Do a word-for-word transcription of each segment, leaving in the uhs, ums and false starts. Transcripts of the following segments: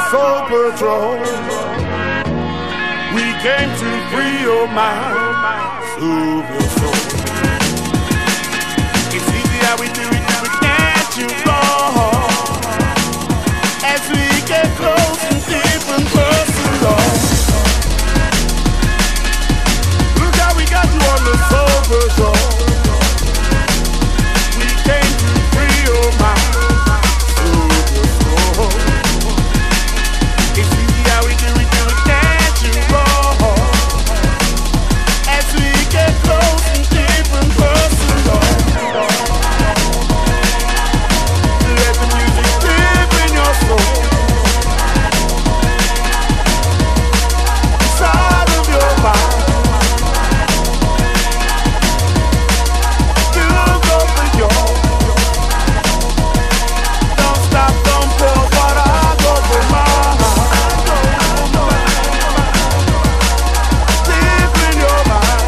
Soul Patrol. We came to free your mind, soothe your soul. It's easy how we do it, we can't you wrong. As we get close and deep and personal. Look how we got you on the Soul Patrol. We came to free your mind, soothe your soul. It's easy how we do it, do it, can't you wrong. As we get close and deep and personal. Let the music live in your soul. Inside of your mind. You go for yours. Don't stop, don't pause, but I go for mine. Deep in your mind.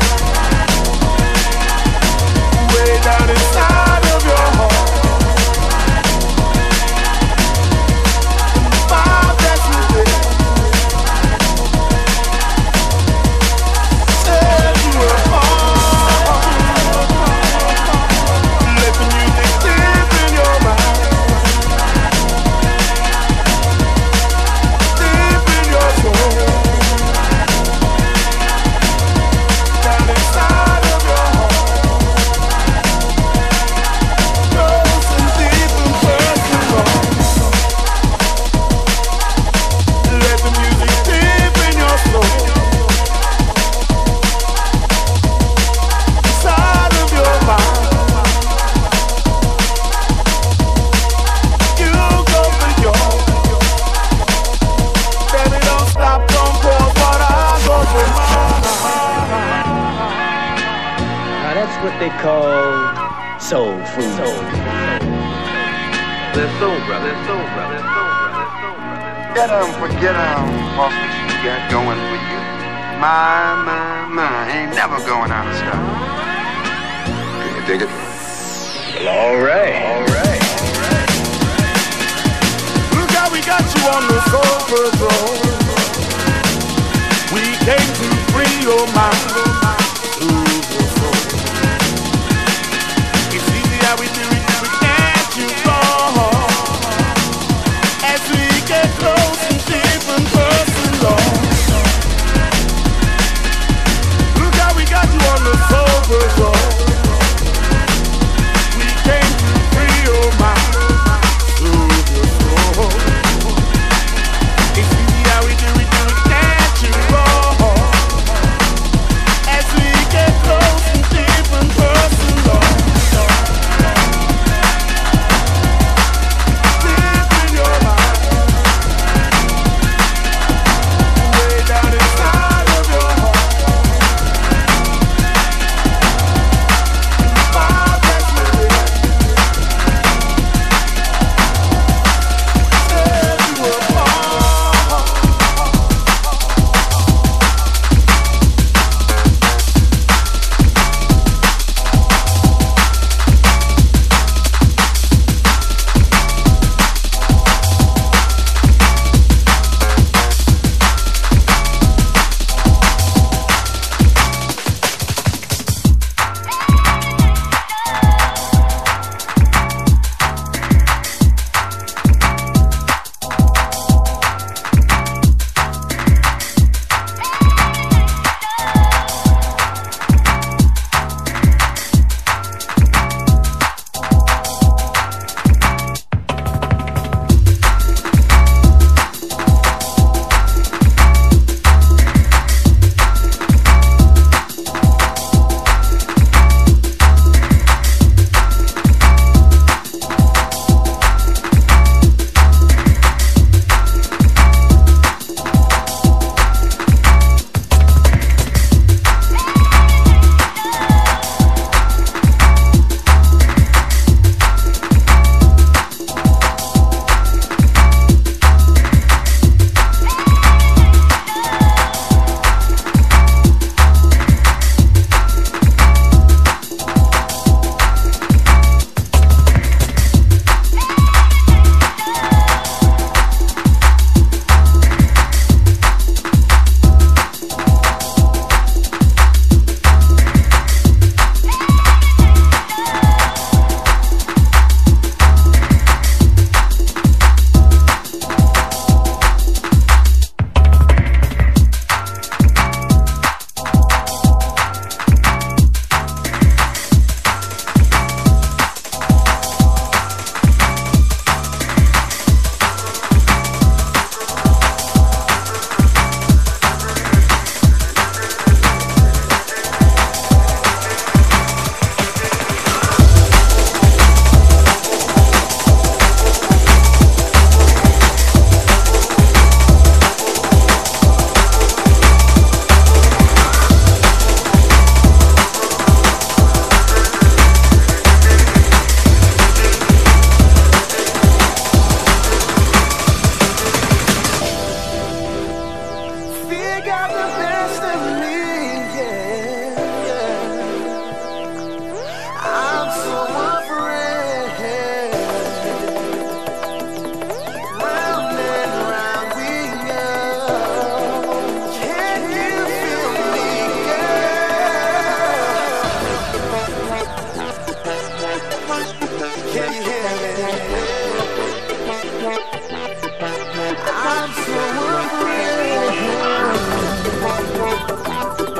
Way down inside of your heart. The vibe that you did. Set you apart. Let the music live in your mind. Deep in your soul. Down inside of your heart. Close and deep and personal. Let the music live in your soul. Inside of your mind. You go for yours. Baby, don't stop, don't pause, but I go for mine. Now that's what they call soul food. Let's soul, brother. Let's soul, brother. Let's soul, brother. Let's soul, brother. Get um, forget um, boss, what you got going for you. My, my, my, ain't never going out of style. Can you dig it? All right, all right. Look how we got you on the Soul Patrol. We came to free your mind, soothe your soul. It's easy how we do it, we can't you wrong. As we get close and deep and personal. Look how we got you on the Soul Patrol. We came to free your mind, soothe your soul. It's easy how we do it, do it, can't you wrong. got the best of me, yeah, yeah. I'm so afraid. Round and round we go. Can you feel me, girl? Can you hear me? I'm so afraid.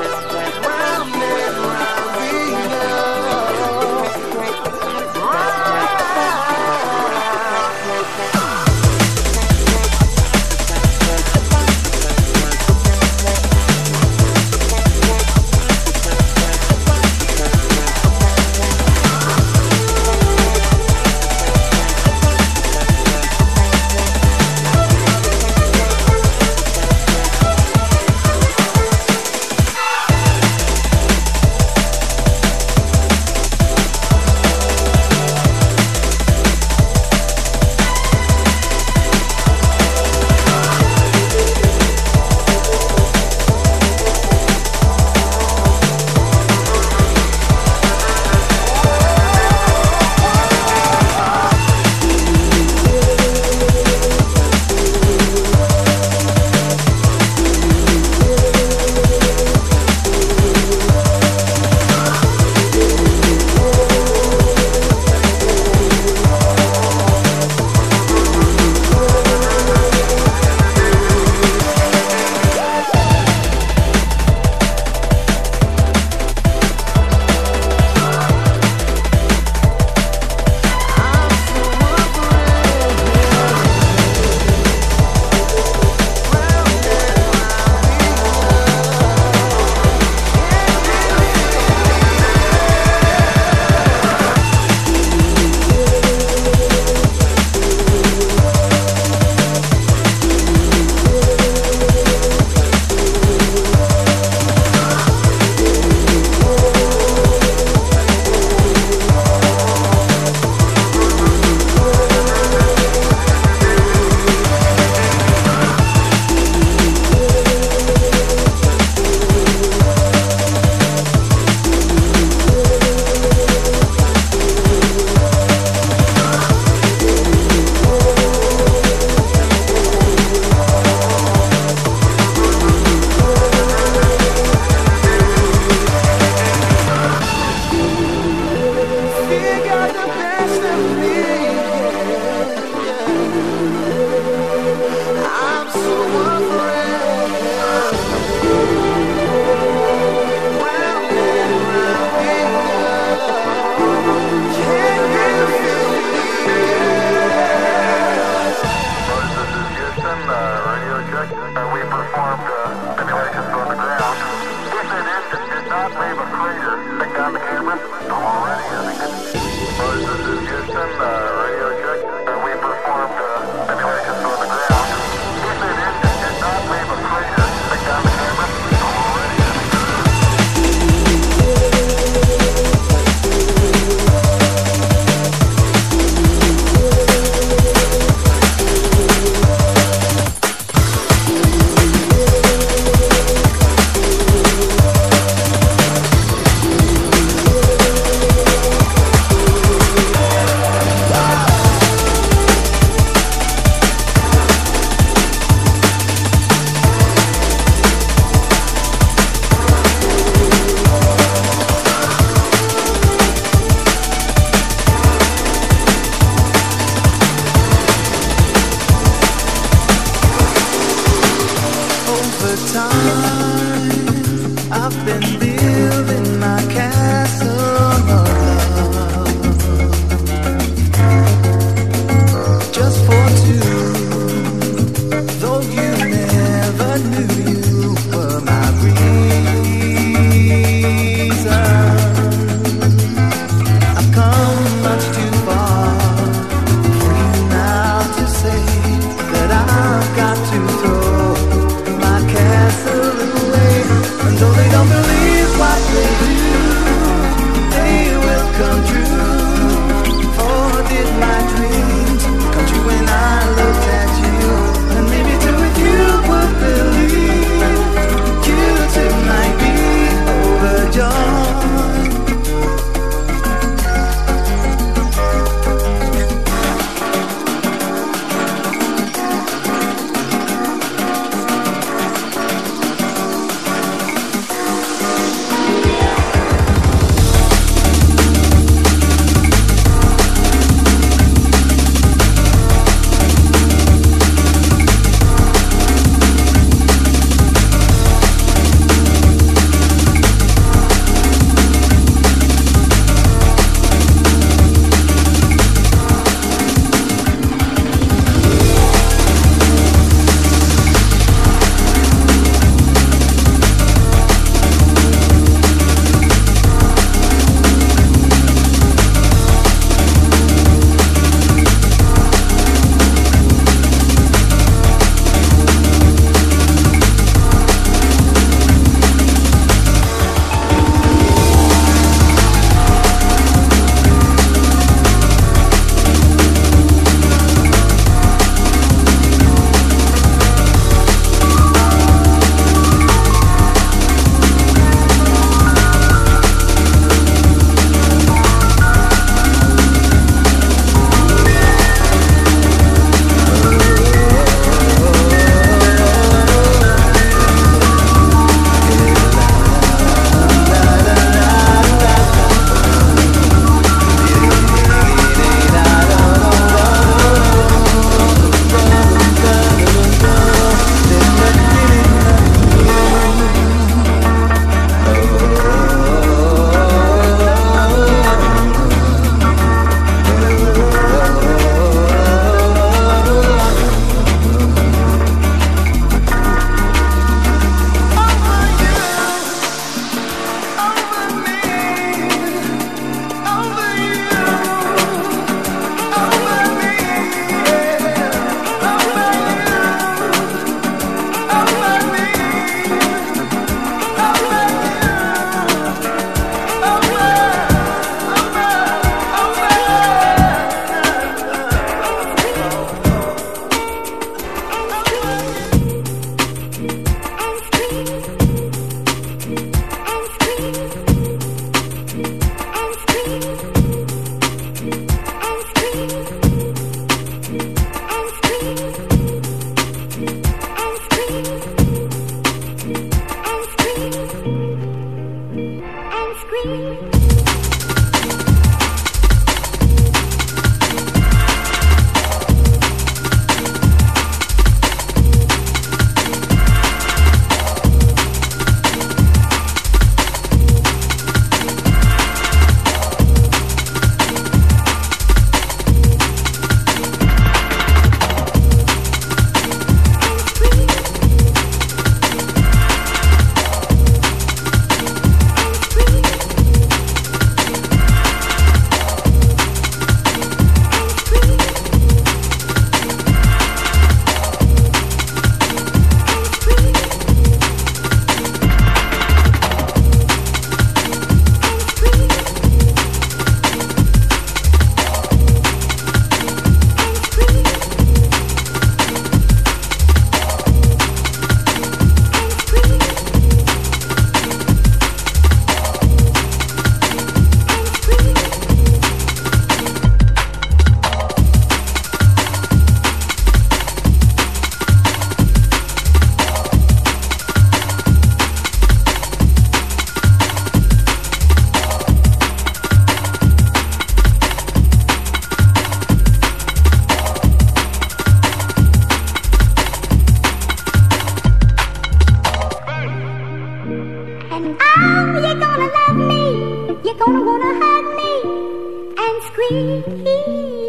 And oh, you're gonna love me, you're gonna wanna hug me and squeeze.